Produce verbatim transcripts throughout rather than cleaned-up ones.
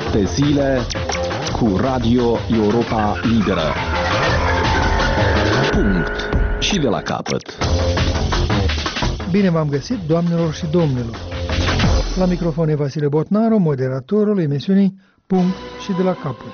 Șapte zile cu Radio Europa Liberă. Punct. Și de la capăt. Bine v-am găsit, doamnelor și domnilor. La microfon e Vasile Botnaru, moderatorul emisiunii Punct și de la capăt.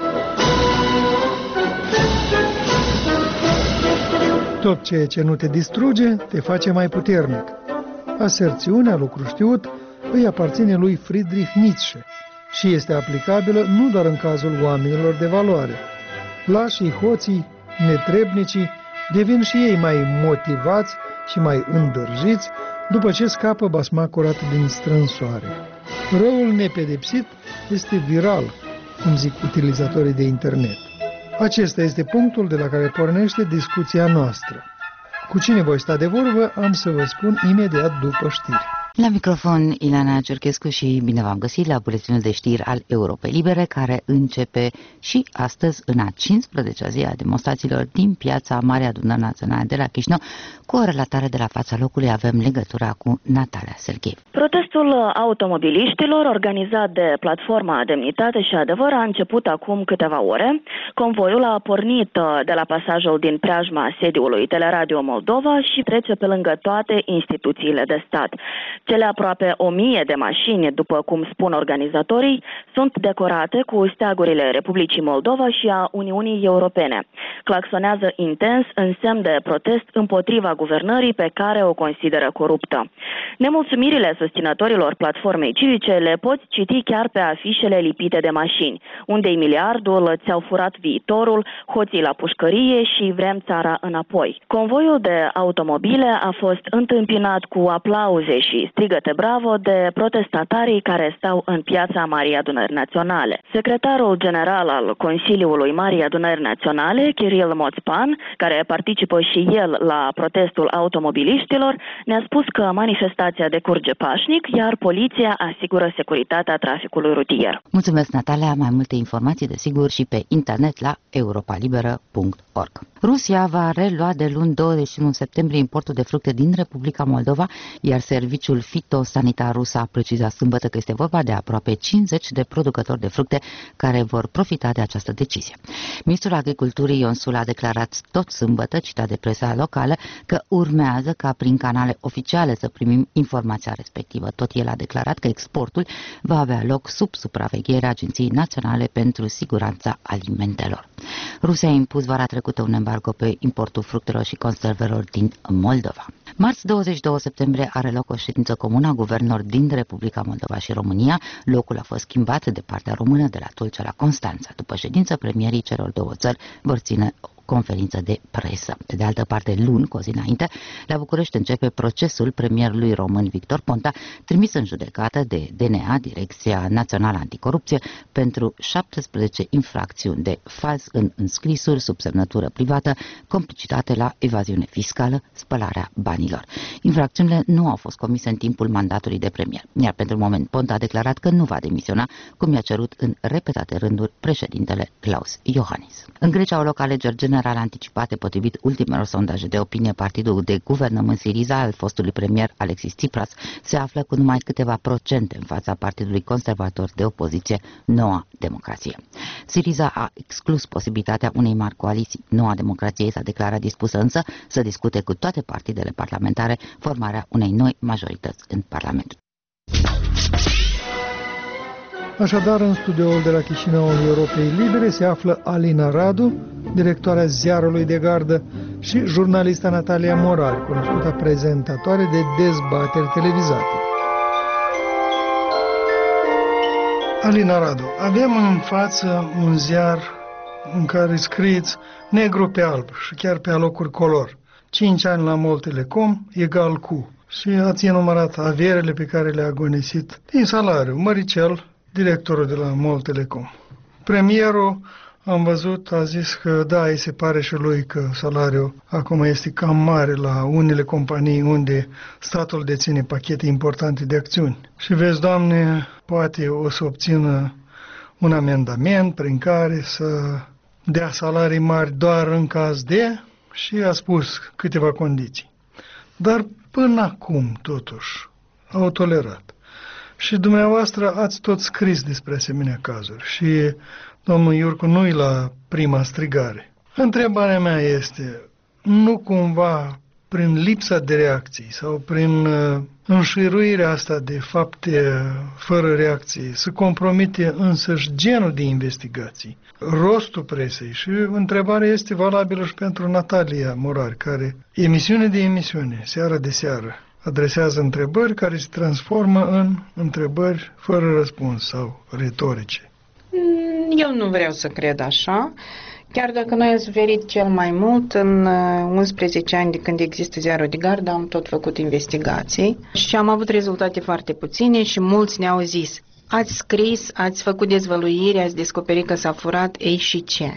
Tot ceea ce nu te distruge, te face mai puternic. Aserțiunea, lucru știut, îi aparține lui Friedrich Nietzsche și este aplicabilă nu doar în cazul oamenilor de valoare. Lașii, hoții, netrebnicii devin și ei mai motivați și mai îndârjiți după ce scapă basmacurat din strânsoare. Răul nepedepsit este viral, cum zic utilizatorii de internet. Acesta este punctul de la care pornește discuția noastră. Cu cine voi sta de vorbă, am să vă spun imediat după știri. La microfon, Ilana Cerchescu și bine v-am găsit la buletinul de știri al Europei Libere, care începe și astăzi în a cincizecea zi a demonstrațiilor din piața Marii Adunări Naționale de la Chișinău. Cu o relatare de la fața locului avem legătura cu Natalia Serghei. Protestul automobiliștilor organizat de platforma Demnitate și Adevăr a început acum câteva ore. Convoiul a pornit de la pasajul din preajma sediului Teleradio Moldova și trece pe lângă toate instituțiile de stat. Cele aproape o mie de mașini, după cum spun organizatorii, sunt decorate cu steagurile Republicii Moldova și a Uniunii Europene. Claxonează intens în semn de protest împotriva guvernării pe care o consideră coruptă. Nemulțumirile susținătorilor platformei civice le poți citi chiar pe afișele lipite de mașini, unde-i miliardul, ți-au furat viitorul, hoții la pușcărie și vrem țara înapoi. Convoiul de automobile a fost întâmpinat cu aplauze și strigăte bravo de protestatarii care stau în piața Marii Adunări Naționale. Secretarul general al Consiliului Marii Adunări Naționale, Kiril Moțpan, care participă și el la protestul automobiliștilor, ne-a spus că manifestația decurge pașnic, iar poliția asigură securitatea traficului rutier. Mulțumesc, Natalia. Mai multe informații, desigur, și pe internet la europa liberă punct org. Rusia va relua de luni douăzeci și unu septembrie importul de fructe din Republica Moldova, iar serviciul fitosanitar rus a precizat sâmbătă că este vorba de aproape cincizeci de producători de fructe care vor profita de această decizie. Ministrul Agriculturii Ion Sul a declarat tot sâmbătă, citat de presa locală, că urmează ca prin canale oficiale să primim informația respectivă. Tot el a declarat că exportul va avea loc sub supravegherea Agenției Naționale pentru Siguranța Alimentelor. Rusia a impus vara trecută un embargo pe importul fructelor și conservelor din Moldova. Marți douăzeci și doi septembrie are loc o ședință comună a guvernelor din Republica Moldova și România. Locul a fost schimbat de partea română de la Tulcea la Constanța. După ședință, premierii celor două țări vor ține conferință de presă. De altă parte, luni, cu o zi înainte, la București începe procesul premierului român Victor Ponta, trimis în judecată de D N A, Direcția Națională Anticorupție, pentru șaptesprezece infracțiuni de fals în înscrisuri, subsemnătură privată, complicitate la evaziune fiscală, spălarea banilor. Infracțiunile nu au fost comise în timpul mandatului de premier, iar pentru moment Ponta a declarat că nu va demisiona, cum i-a cerut în repetate rânduri președintele Klaus Iohannis. În Grecia au loc alegeri generale anticipate. Potrivit ultimelor sondaje de opinie, partidul de guvernământ Siriza al fostului premier Alexis Tsipras se află cu numai câteva procente în fața partidului conservator de opoziție Noua Democrație. Siriza a exclus posibilitatea unei mari coaliții. Noua Democrație s-a declarat dispusă însă să discute cu toate partidele parlamentare formarea unei noi majorități în Parlament. Așadar, în studioul de la Chișinău al Europei Libere se află Alina Radu, directoarea ziarului de gardă, și jurnalista Natalia Morar, cunoscută prezentatoare de dezbateri televizate. Alina Radu, avem în față un ziar în care scrieți negru pe alb și chiar pe alocuri color. cinci ani la MOL Telecom egal cu. Și ați enumerat averile pe care le-a agonisit din salariu măricel directorul de la MOL Telecom. Premierul, am văzut, a zis că da, îi se pare și lui că salariul acum este cam mare la unele companii unde statul deține pachete importante de acțiuni. Și vezi, Doamne, poate o să obțină un amendament prin care să dea salarii mari doar în caz de, și a spus câteva condiții. Dar până acum, totuși, au tolerat. Și dumneavoastră ați tot scris despre asemenea cazuri și domnul Iurcu nu-i la prima strigare. Întrebarea mea este, nu cumva prin lipsa de reacții sau prin uh, înșiruirea asta de fapte fără reacții se compromite însăși genul de investigații, rostul presei? Și întrebarea este valabilă și pentru Natalia Morari, care emisiune de emisiune, seară de seară, adresează întrebări care se transformă în întrebări fără răspuns sau retorice. Eu nu vreau să cred așa. Chiar dacă noi am suferit cel mai mult, în unsprezece ani de când există Ziarul de Gardă, am tot făcut investigații și am avut rezultate foarte puține și mulți ne-au zis: ați scris, ați făcut dezvăluiri, ați descoperit că s-a furat, ei și ce?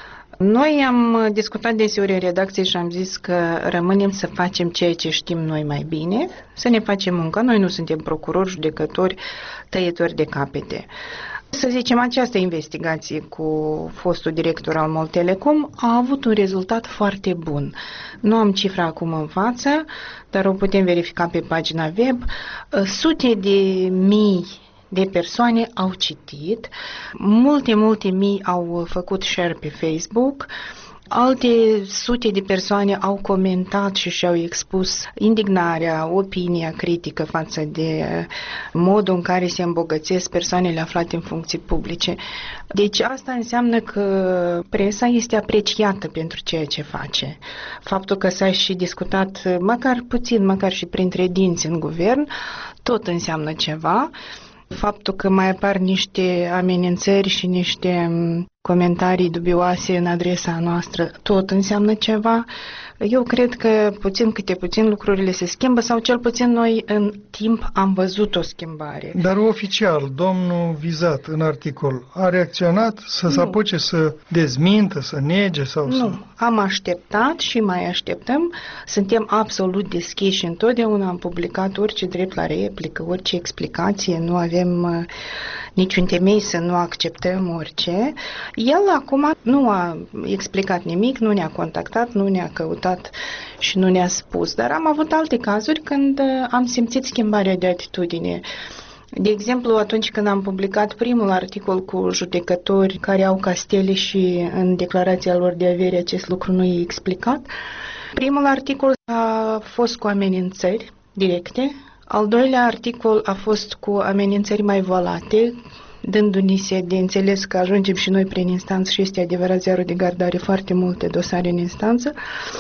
Noi am discutat deseori în redacție și am zis că rămânem să facem ceea ce știm noi mai bine, să ne facem munca. Noi nu suntem procurori, judecători, tăietori de capete. Să zicem, această investigație cu fostul director al MOL Telecom a avut un rezultat foarte bun. Nu am cifra acum în față, dar o putem verifica pe pagina web. Sute de mii de persoane au citit, multe, multe mii au făcut share pe Facebook, alte sute de persoane au comentat și și-au expus indignarea, opinia critică față de modul în care se îmbogățesc persoanele aflate în funcții publice. Deci asta înseamnă că presa este apreciată pentru ceea ce face. Faptul că s-a și discutat măcar puțin, măcar și printre dinți în guvern, tot înseamnă ceva. Faptul că mai apar niște amenințări și niște comentarii dubioase în adresa noastră, tot înseamnă ceva. Eu cred că puțin câte puțin lucrurile se schimbă, sau cel puțin noi în timp am văzut o schimbare. Dar oficial, domnul vizat în articol a reacționat să se apuce să dezmintă, să nege sau nu. să... Nu, am așteptat și mai așteptăm. Suntem absolut deschiși întotdeauna, am publicat orice drept la replică, orice explicație, nu avem uh, niciun temei să nu acceptăm orice. El acum nu a explicat nimic, nu ne-a contactat, nu ne-a căutat și nu ne-a spus, dar am avut alte cazuri când am simțit schimbarea de atitudine. De exemplu, atunci când am publicat primul articol cu judecători care au castele și în declarația lor de avere acest lucru nu e explicat, primul articol a fost cu amenințări directe, al doilea articol a fost cu amenințări mai volate, dându-ni se de înțeles că ajungem și noi prin instanță și este adevărat, Ziarul de Gardă are foarte multe dosare în instanță.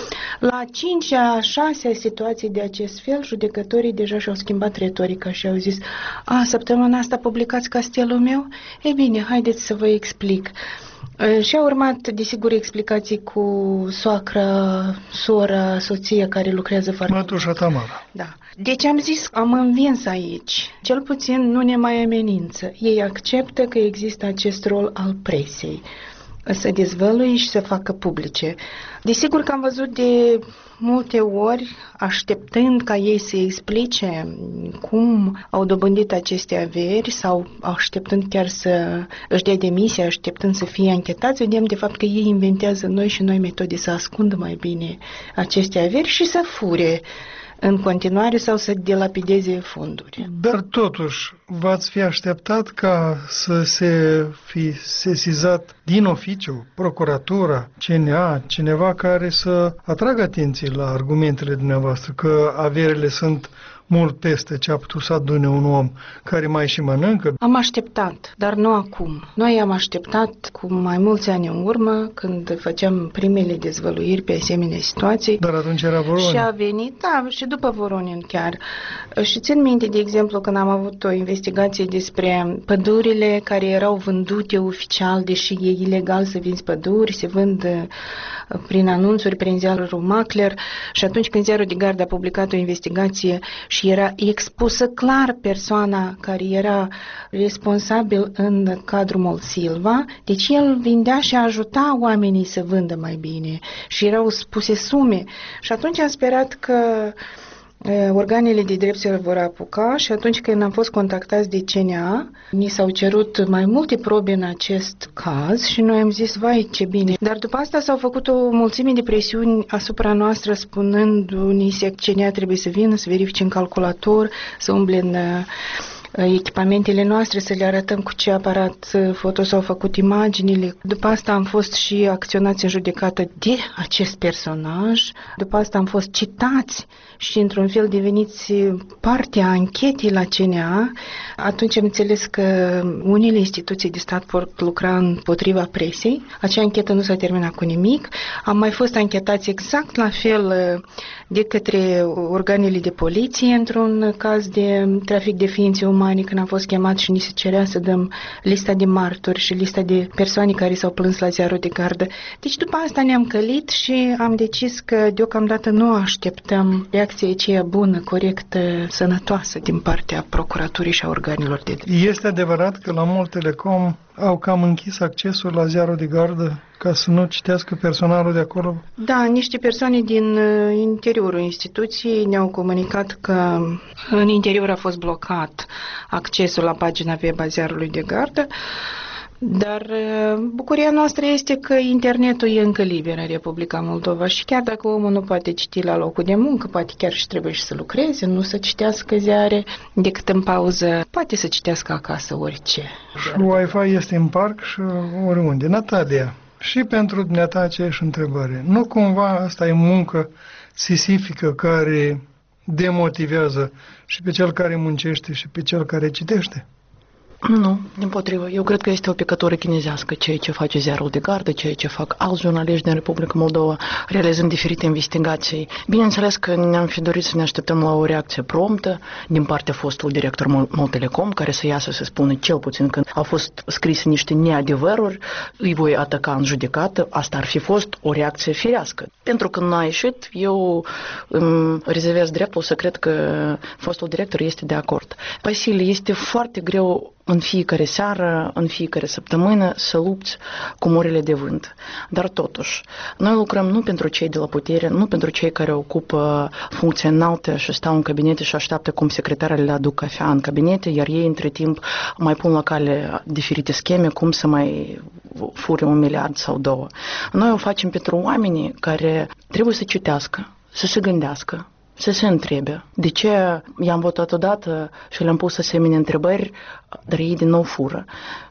La cincea, șasea situație de acest fel, judecătorii deja și-au schimbat retorica și au zis: a, săptămâna asta publicați castelul meu? E bine, haideți să vă explic. Și au urmat, desigur, explicații cu soacra, sora, soția care lucrează foarte mult. Mătușa Tamara. Da. Deci am zis, am învins aici. Cel puțin nu ne mai amenință. Ei acceptă că există acest rol al presei, să dezvăluie și să facă publice. Desigur că am văzut de multe ori, așteptând ca ei să explice cum au dobândit aceste averi sau așteptând chiar să își dea demisia, așteptând să fie anchetați, vedem de fapt că ei inventează noi și noi metode să ascundă mai bine aceste averi și să fure în continuare sau să dilapideze fonduri. Dar totuși, v-ați fi așteptat ca să se fi sesizat din oficiu, procuratura, C N A, cineva care să atragă atenție la argumentele dumneavoastră, că averile sunt mult peste ce a putut să adune un om care mai și mănâncă? Am așteptat, dar nu acum. Noi am așteptat cu mai mulți ani în urmă, când făceam primele dezvăluiri pe asemenea situații. Dar atunci era Voronin. Și a venit, da, și după Voronin chiar. Și țin minte, de exemplu, când am avut o investigație despre pădurile care erau vândute oficial, deși e ilegal să vinzi păduri, se vând prin anunțuri, prin ziarul Macler, și atunci când Ziarul de Gardă a publicat o investigație și era expusă clar persoana care era responsabil în cadrul MOL Silva, deci el vindea și ajuta oamenii să vândă mai bine și erau spuse sume. Și atunci am sperat că organele de drept se vor apuca și atunci când am fost contactați de C N A, ni s-au cerut mai multe probe în acest caz și noi am zis, vai, ce bine. Dar după asta s-au făcut o mulțime de presiuni asupra noastră, spunându-ni că C N A trebuie să vină, să verifice în calculator, să umble în echipamentele noastre, să le arătăm cu ce aparat foto s-au făcut imaginile. După asta am fost și acționați în judecată de acest personaj. După asta am fost citați și într-un fel deveniți partea anchetei la C N A. Atunci am înțeles că unele instituții de stat pot lucra împotriva presei. Acea anchetă nu s-a terminat cu nimic. Am mai fost anchetați exact la fel de către organele de poliție într-un caz de trafic de ființe umane, când am fost chemat și ni se cerea să dăm lista de martori și lista de persoane care s-au plâns la ziarul de gardă. Deci după asta ne-am călit și am decis că deocamdată nu așteptăm reacția aceea bună, corectă, sănătoasă din partea procuraturii și a organelor de drept. Este adevărat că la Mol Telecom au cam închis accesul la ziarul de gardă ca să nu citească personalul de acolo? Da, niște persoane din interiorul instituției ne-au comunicat că în interior a fost blocat accesul la pagina web a ziarului de gardă, dar bucuria noastră este că internetul e încă liber în Republica Moldova și chiar dacă omul nu poate citi la locul de muncă, poate chiar și trebuie și să lucreze, nu să citească ziare decât în pauză, poate să citească acasă orice. Și Wi-Fi este în parc și oriunde. Natalia, și pentru dumneata aceeași întrebare. Nu cumva asta e muncă sisifică care demotivează și pe cel care muncește și pe cel care citește? Nu, dimpotrivă. Eu cred că este o picătură chinezească ceea ce face ziarul de gardă, ceea ce fac alți jurnaliști din Republica Moldova, realizând diferite investigații. Bineînțeles că ne-am fi dorit să ne așteptăm la o reacție promptă din partea fostului director Mol Telecom, care să iasă să spună, cel puțin când au fost scrise niște neadevăruri, îi voi ataca în judecată. Asta ar fi fost o reacție firească. Pentru că nu a ieșit, eu îmi rezervez dreptul să cred că fostul director este de acord. Vasile, este foarte greu în fiecare seară, în fiecare săptămână, să lupți cu morile de vânt. Dar totuși, noi lucrăm nu pentru cei de la putere, nu pentru cei care ocupă funcții înalte și stau în cabinete și așteaptă cum secretarele le aduc cafea în cabinete, iar ei între timp mai pun la cale diferite scheme cum să mai fure un miliard sau două. Noi o facem pentru oamenii care trebuie să citească, să se gândească, să se întrebe de ce i-am votat odată și le-am pus asemenea întrebări, dar ei din nou fură.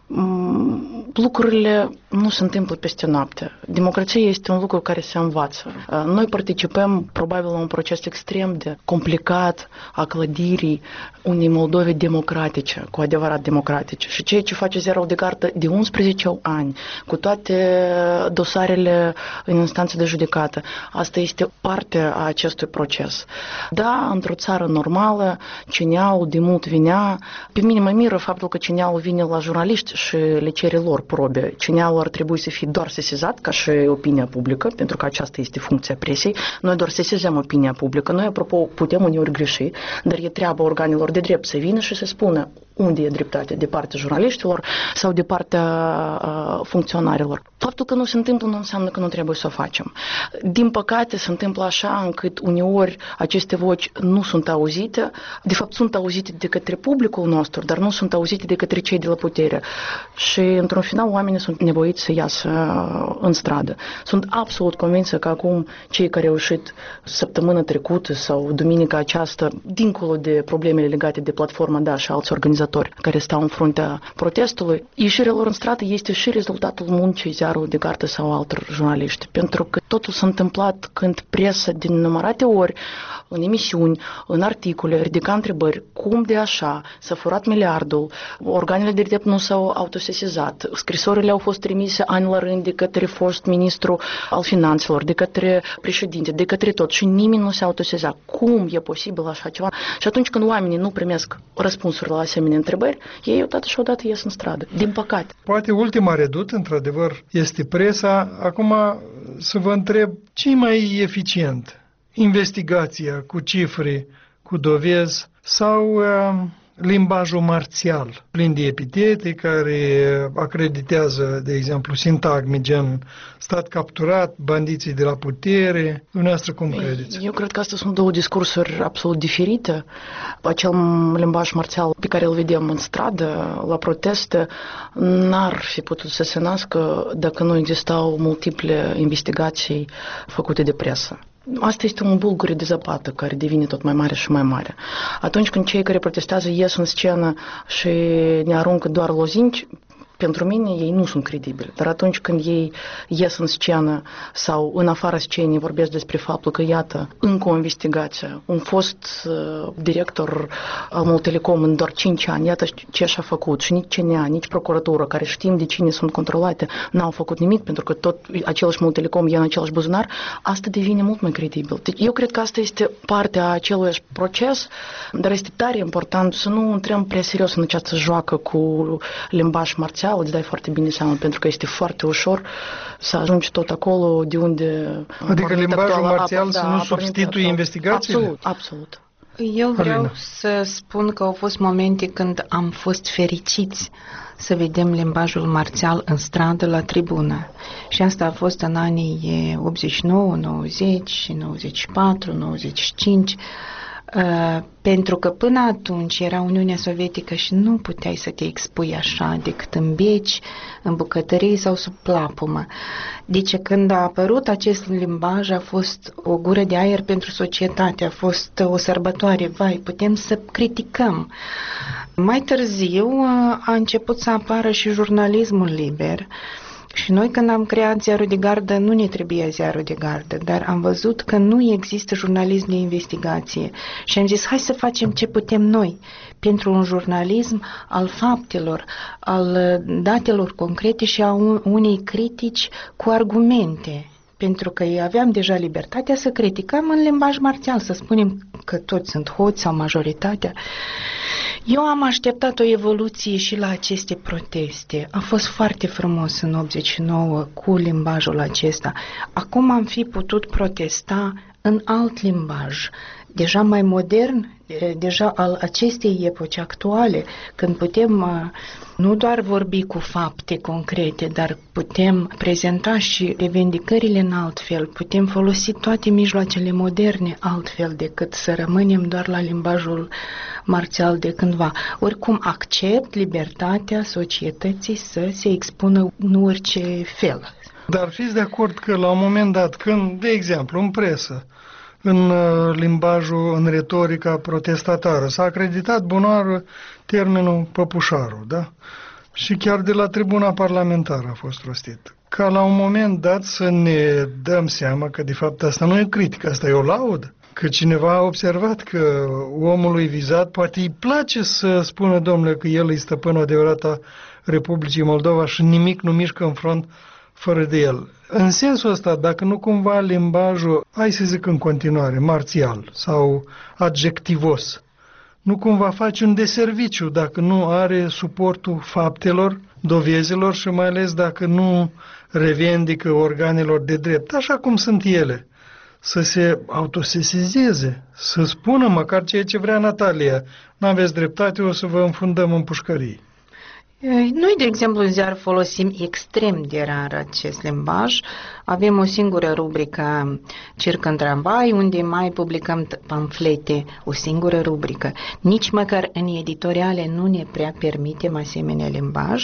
Lucrurile nu se întâmplă peste noapte. Democrația este un lucru care se învață. Noi participăm probabil la un proces extrem de complicat a clădirii unei Moldove democratice, cu adevărat democratice. Și ceea ce face ziarul de gardă de unsprezece ani, cu toate dosarele în instanță de judecată, asta este parte a acestui proces. Da, într-o țară normală, C N A-ul de mult vinea. Pe mine mă miră faptul că C N A-ul vine la jurnaliști și le cere lor probe. C N A-ul ar trebui să fie doar sesizat, ca și opinia publică, pentru că aceasta este funcția presei. Noi doar sesizăm opinia publică. Noi, apropo, putem uneori greși, dar e treaba organelor de drept să vină și să spună unde e dreptate, de partea jurnaliștilor sau de partea uh, funcționarilor. Faptul că nu se întâmplă nu înseamnă că nu trebuie să o facem. Din păcate se întâmplă așa încât uneori aceste voci nu sunt auzite, de fapt sunt auzite de către publicul nostru, dar nu sunt auzite de către cei de la putere. Și într-un final oamenii sunt nevoiți să iasă în stradă. Sunt absolut convinsă că acum cei care au ieșit săptămâna trecută sau duminica aceasta, dincolo de problemele legate de platforma D A și alți organizatori care stau în fruntea protestului, ieșirea lor în stradă este și rezultatul muncii ziarului de gardă sau altor jurnaliști. Pentru că totul s-a întâmplat când presa din numărate ori, în emisiuni, în articole, ridica întrebări, cum de așa s-a furat miliardul, organele de drept nu s-au autosesizat, scrisorile au fost trimise ani la rând de către fost ministru al finanțelor, de către președinte, de către tot și nimeni nu se autoseza. Cum e posibil așa ceva? Și atunci când oamenii nu primesc răspunsuri la asemenea întrebări, ei odată și odată ies în stradă. Din păcate. Poate ultima redut, într-adevăr, este presa. Acum să vă întreb, ce mai eficient? Investigația cu cifre, cu dovezi sau uh, limbajul marțial, plin de epitete care acreditează, de exemplu, sintagme gen stat capturat, bandiții de la putere. Dumneavoastră cum credeți? Eu cred că astea sunt două discursuri absolut diferite. Acel limbaj marțial pe care îl vedem în stradă, la proteste, n-ar fi putut să se nască dacă nu existau multiple investigații făcute de presă. Asta este un bulgure de zăpadă care devine tot mai mare și mai mare. Atunci când cei care protestează ies în scenă și ne aruncă doar lozinci, pentru mine ei nu sunt credibili. Dar atunci când ei ies în scenă sau în afara scenei vorbesc despre faptul că, iată, încă o investigație, un fost uh, director al Multelecom în doar cinci ani, iată ce și-a făcut, și nici C N A, nici procuratură, care știm de cine sunt controlate, n-au făcut nimic, pentru că tot același Multelecom e în același buzunar, asta devine mult mai credibil. Deci eu cred că asta este partea acelui proces, dar este tare important să nu intrăm prea serios în această joacă cu limbaj marțial. Îți dai foarte bine seama, pentru că este foarte ușor să ajungi tot acolo de unde... Adică limbajul marțial a, să da, nu substituie investigațiile? Absolut, absolut. Eu vreau Alina. să spun că au fost momente când am fost fericiți să vedem limbajul marțial în stradă, la tribună. Și asta a fost în anii optzeci și nouă, nouăzeci, nouăzeci și patru, nouăzeci și cinci, Uh, pentru că până atunci era Uniunea Sovietică și nu puteai să te expui așa decât în beci, în bucătării sau sub plapumă. Deci când a apărut acest limbaj a fost o gură de aer pentru societate, a fost o sărbătoare, vai, putem să criticăm. Mai târziu uh, a început să apară și jurnalismul liber. Și noi când am creat Ziarul de Gardă, nu ne trebuia Ziarul de Gardă, dar am văzut că nu există jurnalism de investigație și am zis, hai să facem ce putem noi pentru un jurnalism al faptelor, al datelor concrete și a unei critici cu argumente. Pentru că aveam deja libertatea să criticăm în limbaj marțial, să spunem că toți sunt hoți sau majoritatea. Eu am așteptat o evoluție și la aceste proteste. A fost foarte frumos în optzeci și nouă cu limbajul acesta. Acum am fi putut protesta în alt limbaj, deja mai modern, deja al acestei epoci actuale, când putem nu doar vorbi cu fapte concrete, dar putem prezenta și revendicările în alt fel, putem folosi toate mijloacele moderne altfel decât să rămânem doar la limbajul marțial de cândva. Oricum accept libertatea societății să se expună în orice fel. Dar fiți de acord că la un moment dat, când, de exemplu, în presă, în limbajul, în retorica protestatară, s-a acreditat bunoară termenul păpușarul, da? Și chiar de la tribuna parlamentară a fost rostit. Ca la un moment dat să ne dăm seama că de fapt asta nu e critică, asta e o laudă. Că cineva a observat că omului vizat poate îi place să spună, domnule, că el e stăpânul adevărat a Republicii Moldova și nimic nu mișcă în front fără de el. În sensul ăsta, dacă nu cumva limbajul, hai să zic în continuare, marțial sau adjectivos, nu cumva face un deserviciu dacă nu are suportul faptelor, dovezilor și mai ales dacă nu revendică organelor de drept, așa cum sunt ele, să se autosesizeze, să spună măcar ceea ce vrea Natalia. N-aveți dreptate, o să vă înfundăm în pușcării. Noi, de exemplu, în ziar folosim extrem de rar acest limbaj. Avem o singură rubrică, Circ în tramvai, unde mai publicăm pamflete, o singură rubrică. Nici măcar în editoriale nu ne prea permitem asemenea limbaj.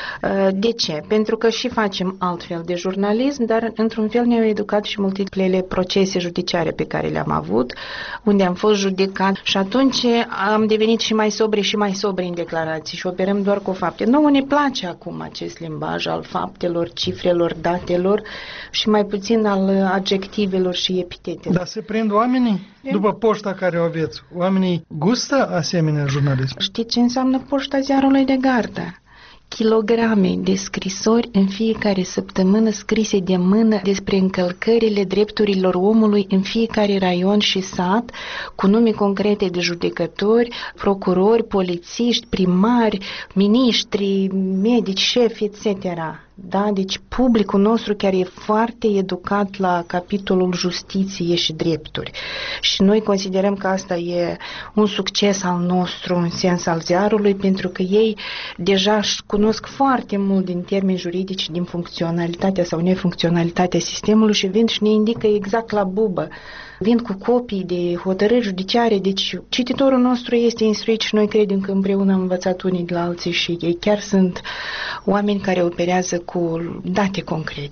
De ce? Pentru că și facem altfel de jurnalism, dar într-un fel ne-au educat și multiplele procese judiciare pe care le-am avut, unde am fost judecat și atunci am devenit și mai sobri și mai sobri în declarații și operăm doar cu fapte. Nouă ne place acum acest limbaj al faptelor, cifrelor, datelor și mai puțin al adjectivelor și epitetelor. Dar se prind oamenii? E? După poșta care o aveți, oamenii gustă asemenea jurnalism? Știți ce înseamnă poșta Ziarului de Gardă? Kilograme de scrisori în fiecare săptămână scrise de mână despre încălcările drepturilor omului în fiecare raion și sat, cu nume concrete de judecători, procurori, polițiști, primari, miniștri, medici, șefi, et cetera. Da? Deci publicul nostru chiar e foarte educat la capitolul justiție și drepturi. Și noi considerăm că asta e un succes al nostru în sens al ziarului, pentru că ei deja cunosc foarte mult din termeni juridici, din funcționalitatea sau nefuncționalitatea sistemului și vin și ne indică exact la bubă. Vin cu copii de hotărâri judiciare, deci cititorul nostru este instruit și noi credem că împreună am învățat unii de la alții și ei chiar sunt oameni care operează cu date concrete.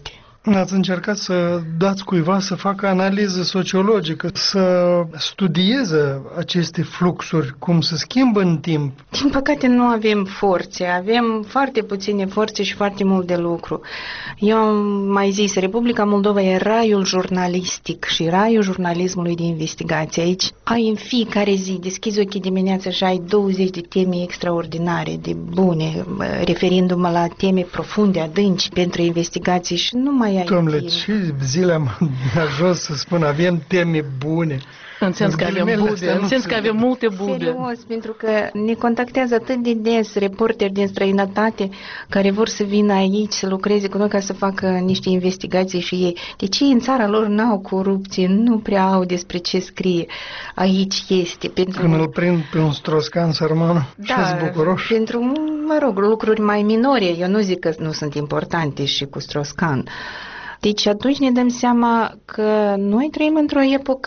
Ați încercat să dați cuiva să facă analiză sociologică, să studieze aceste fluxuri, cum se schimbă în timp? Din păcate nu avem forțe, avem foarte puține forțe și foarte mult de lucru. Eu am mai zis, Republica Moldova e raiul jurnalistic și raiul jurnalismului de investigație. Aici ai în fiecare zi, deschizi ochii dimineața și ai douăzeci de teme extraordinare, de bune, referindu-mă la teme profunde, adânci pentru investigații și nu mai ai Domnule, timp. și zile am ajuns să spun, avem teme bune. În sens că avem bube, în sens că avem multe bube. Serios, pentru că ne contactează atât de des reporteri din străinătate care vor să vină aici să lucreze cu noi ca să facă niște investigații și ei. Deci ei în țara lor n-au corupție, nu prea au despre ce scrie. Aici este. Pentru... Când îl prind pe un stroscan sărman da, și-s bucuroși. Pentru, mă rog, lucruri mai minore. Eu nu zic că nu sunt importante și cu stroscan. Deci atunci ne dăm seama că noi trăim într-o epocă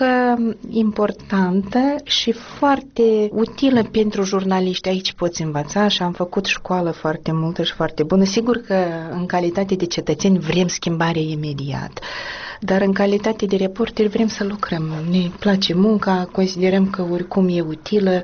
importantă și foarte utilă pentru jurnaliști. Aici poți învăța și am făcut școală foarte multă și foarte bună. Sigur că în calitate de cetățeni vrem schimbare imediat, dar în calitate de reporteri vrem să lucrăm. Ne place munca, considerăm că oricum e utilă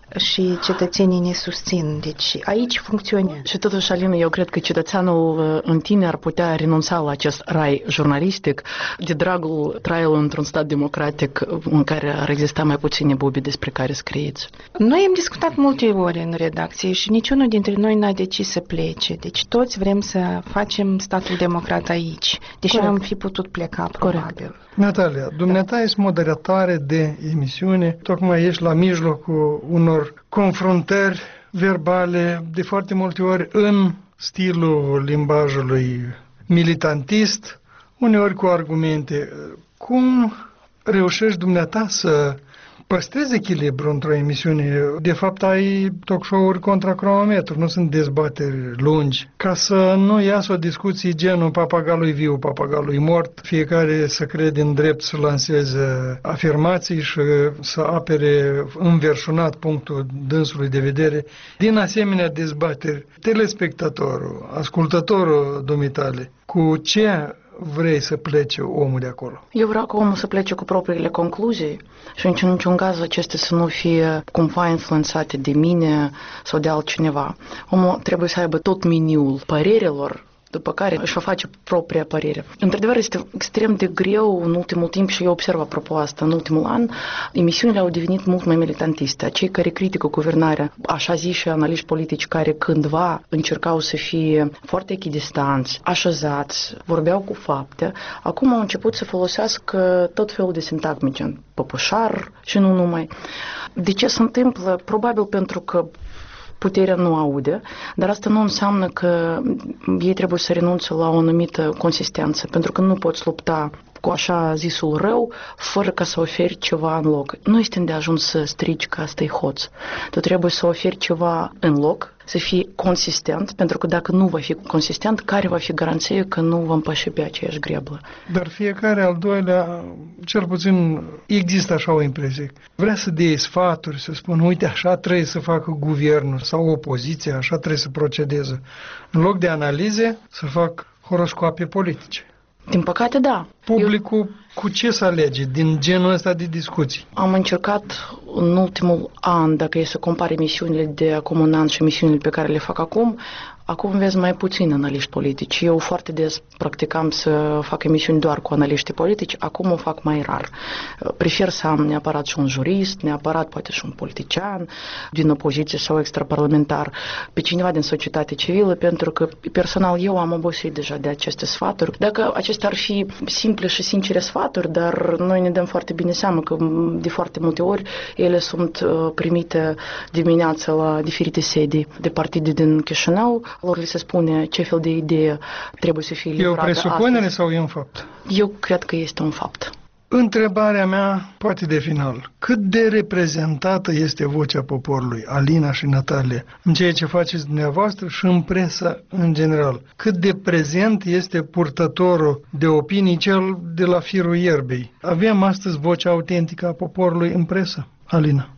și cetățenii ne susțin. Deci aici funcționează. Și totuși, Alina, eu cred că cetățeanul în tine ar putea renunța la acest rai jurnalistic de dragul traiului într-un stat democratic în care ar exista mai puține bubi despre care scrieți. Noi am discutat multe ori în redacție și niciunul dintre noi n-a decis să plece. Deci toți vrem să facem statul democrat aici, deși Corect. am fi putut pleca, probabil. Corect. Natalia, dumneata ești moderatoare de emisiune, tocmai ești la mijlocul unor confruntări verbale, de foarte multe ori în stilul limbajului militantist, uneori cu argumente. Cum reușești dumneata să păstrezi echilibru într-o emisiune? De fapt, ai talk show-uri contra cronometru, nu sunt dezbateri lungi. Ca să nu iasă o discuție genul papagalului viu, papagalului mort, fiecare să crede în drept să lanseze afirmații și să apere înverșunat punctul dânsului de vedere. Din asemenea dezbateri, telespectatorul, ascultătorul dumitale, cu ce vrei să plece omul de acolo? Eu vreau ca omul să plece cu propriile concluzii și în niciun caz acestea să nu fie cumva influențate de mine sau de altcineva. Omul trebuie să aibă tot meniul părerilor, după care își va face propria părere. Într-adevăr, este extrem de greu în ultimul timp și eu observ apropo asta în ultimul an, emisiunile au devenit mult mai militantiste. Cei care critică guvernarea, așa zi și analiști politici care cândva încercau să fie foarte echidistanți, așezați, vorbeau cu fapte, acum au început să folosească tot felul de sintagmice, păpușar și nu numai. De ce se întâmplă? Probabil pentru că puterea nu aude, dar asta nu înseamnă că ei trebuie să renunțe la o anumită consistență, pentru că nu poți lupta cu așa zisul rău, fără ca să oferi ceva în loc. Nu este îndeajuns să strici că asta e hoț. Tu trebuie să oferi ceva în loc, să fii consistent, pentru că dacă nu va fi consistent, care va fi garanție că nu vom păși pe aceeași greblă? Dar fiecare al doilea, cel puțin există așa o impresie. Vrea să dea sfaturi, să spună, uite, așa trebuie să facă guvernul sau opoziția, așa trebuie să procedeze. În loc de analize, să fac horoscoape politice. Din păcate, da. Publicul Eu... cu ce să alege din genul ăsta de discuții? Am încercat în ultimul an, dacă e să compar emisiunile de acum un an și emisiunile pe care le fac acum, acum vezi mai puțin analiști politici. Eu foarte des practicam să fac emisiuni doar cu analiști politici, acum o fac mai rar. Prefer să am neapărat și un jurist, neapărat poate și un politician din opoziție sau extraparlamentar, pe cineva din societate civilă, pentru că personal eu am obosit deja de aceste sfaturi. Dacă acestea ar fi simple și sincere sfaturi, dar noi ne dăm foarte bine seama că de foarte multe ori ele sunt primite dimineața la diferite sedii de partide din Chișinău, lor li se spune ce fel de idee trebuie să fie livrată. E o presupunere astăzi. Sau e un fapt? Eu cred că este un fapt. Întrebarea mea, poate de final, cât de reprezentată este vocea poporului, Alina și Natalia, în ceea ce faceți dumneavoastră și în presă în general? Cât de prezent este purtătorul de opinii cel de la firul ierbei? Avem astăzi vocea autentică a poporului în presă, Alina?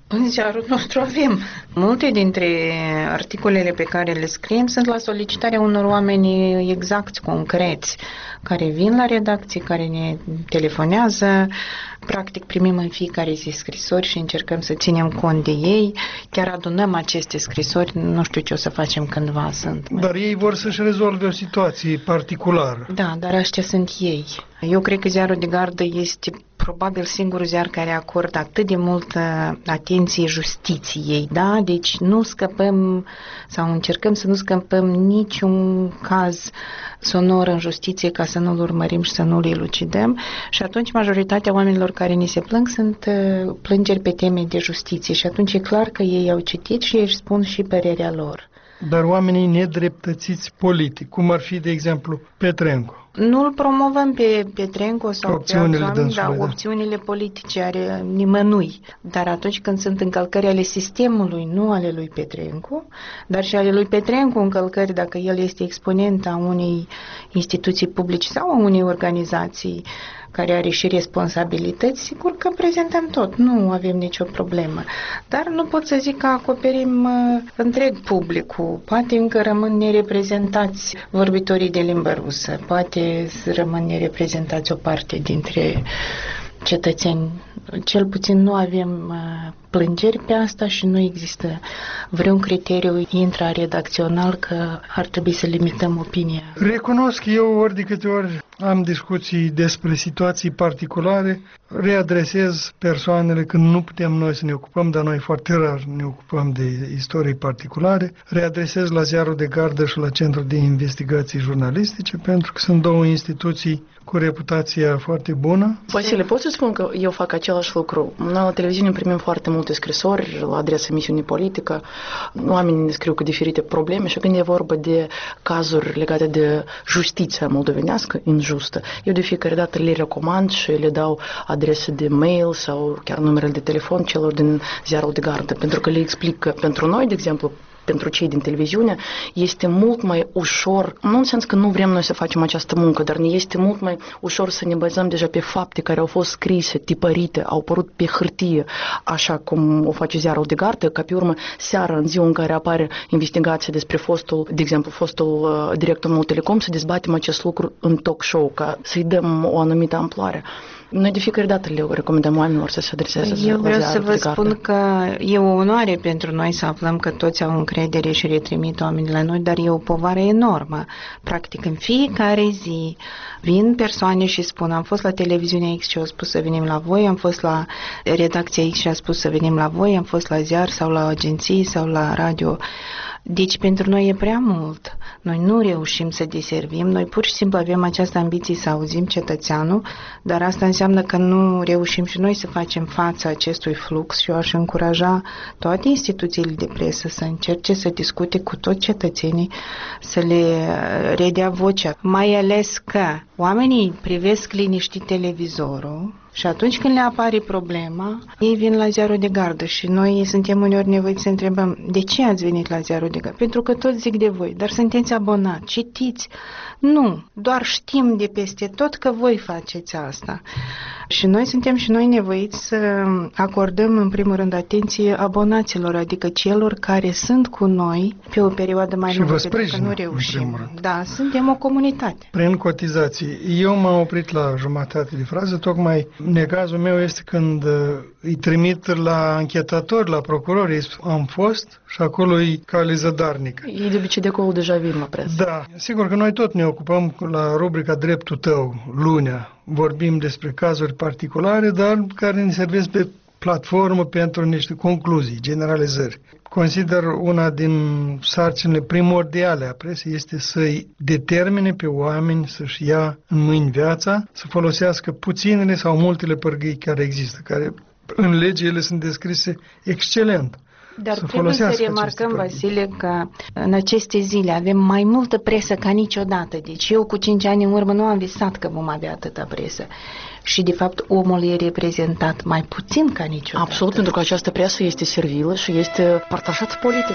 În ziarul nostru avem. Multe dintre articolele pe care le scriem sunt la solicitarea unor oameni exacti, concreți, care vin la redacție, care ne telefonează. Practic primim în fiecare zi scrisori și încercăm să ținem cont de ei. Chiar adunăm aceste scrisori, nu știu ce o să facem cândva sunt. Dar ei vor să-și rezolve o situație particulară. Da, dar ăștia sunt ei. Eu cred că Ziarul de Gardă este probabil singurul ziar care acordă atât de multă atenție justiției, da? Deci nu scăpăm sau încercăm să nu scăpăm niciun caz sonor în justiție ca să nu-l urmărim și să nu-l elucidăm și atunci majoritatea oamenilor care ni se plâng sunt plângeri pe teme de justiție și atunci e clar că ei au citit și ei își spun și părerea lor. Dar oamenii nedreptățiți politic, cum ar fi, de exemplu, Petrencu. Nu-l promovăm pe Petrencu sau opțiunile pe alți oameni, dânsului, dar da. opțiunile politice ale nimănui. Dar atunci când sunt încălcări ale sistemului, nu ale lui Petrencu, dar și ale lui Petrencu încălcări dacă el este exponent a unei instituții publice sau a unei organizații care are și responsabilități, sigur că prezentăm tot, nu avem nicio problemă. Dar nu pot să zic că acoperim uh, întreg publicul. Poate încă rămân nereprezentați vorbitorii de limbă rusă, poate rămân nereprezentați o parte dintre cetățeni. Cel puțin nu avem uh, plângeri pe asta și nu există vreun criteriu intraredacțional că ar trebui să limităm opinia. Recunosc că eu ori de câte ori am discuții despre situații particulare, readresez persoanele când nu putem noi să ne ocupăm, dar noi foarte rar ne ocupăm de istorii particulare, readresez la Ziarul de Gardă și la Centrul de Investigații Jurnalistice, pentru că sunt două instituții cu reputația foarte bună. Vasile, pot să spun că eu fac același lucru. Noi la televiziune primim foarte multe scrisori la adresa emisiunii politică. Oamenii ne scriu cu diferite probleme și când e vorba de cazuri legate de justiția moldovenească injustă, eu de fiecare dată le recomand și le dau adrese de mail sau chiar numerele de telefon celor din Ziarul de Gardă, pentru că le explic că pentru noi, de exemplu, pentru cei din televiziune, este mult mai ușor, nu în sens că nu vrem noi să facem această muncă, dar ne este mult mai ușor să ne bazăm deja pe fapte care au fost scrise, tipărite, au apărut pe hârtie, așa cum o face Ziarul de Gardă, ca pe urmă seara, în ziua în care apare investigația despre fostul, de exemplu, fostul uh, director Moltelecom, să dezbatem acest lucru în talk show, ca să-i dăm o anumită amploare. Noi de fiecare dată le recomandăm oamenilor să se adreseze. Eu vreau să vă spun că e o onoare pentru noi să aflăm că toți au încredere și retrimit oamenii la noi, dar e o povară enormă. Practic, în fiecare zi vin persoane și spun, am fost la televiziunea X și au spus să venim la voi, am fost la redacția X și a spus să venim la voi, am fost la ziar sau la agenții sau la radio. Deci pentru noi e prea mult. Noi nu reușim să deservim, noi pur și simplu avem această ambiție să auzim cetățeanul, dar asta înseamnă că nu reușim și noi să facem față acestui flux și eu aș încuraja toate instituțiile de presă să încerce să discute cu toți cetățenii, să le redea vocea. Mai ales că oamenii privesc liniștit televizorul și atunci când le apare problema, ei vin la Ziarul de Gardă și noi suntem uneori nevoiți să întrebăm de ce ați venit la Ziarul de Gardă? Pentru că toți zic de voi, dar sunteți abonați, citiți. Nu, doar știm de peste tot că voi faceți asta. Și noi suntem și noi nevoiți să acordăm în primul rând atenție abonaților, adică celor care sunt cu noi pe o perioadă mai lungă, pentru că nu reușim. Da, suntem o comunitate. Prin cotizații. Eu m-am oprit la jumătate de frază, tocmai necazul meu este când îi trimit la anchetatori, la procurori, am fost și acolo e cale zădarnică. Ei de obicei de acolo deja vin la presă. Da, sigur că noi tot ne ocupăm la rubrica Dreptul tău, lunea. Vorbim despre cazuri particulare, dar care ne servesc pe platformă pentru niște concluzii, generalizări. Consider una din sarcinile primordiale a presei este să-i determine pe oameni să-și ia în mâini viața, să folosească puținele sau multele pârghii care există, care în lege ele sunt descrise excelent. Dar să trebuie să remarcăm, Vasile, că în aceste zile avem mai multă presă ca niciodată. Deci eu cu cinci ani în urmă nu am visat că vom avea atâta presă. Și de fapt omul e reprezentat mai puțin ca niciodată. Absolut, pentru că această presă este servilă și este partajat politic.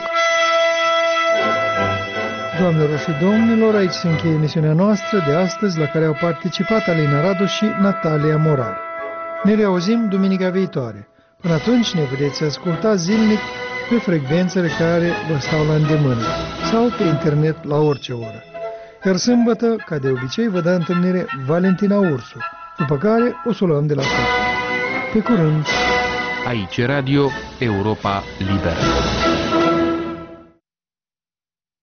Doamnelor și domnilor, aici se încheie emisiunea noastră de astăzi, la care au participat Alina Radu și Natalia Morar. Ne reauzim duminica viitoare. Până atunci ne puteți asculta zilnic pe frecvențele care vă stau la îndemână sau pe internet la orice oră. Iar sâmbătă, ca de obicei, vă dă întâlnire Valentina Ursu, după care o să o luăm de la capăt. Pe curând! Aici Radio Europa Liberă.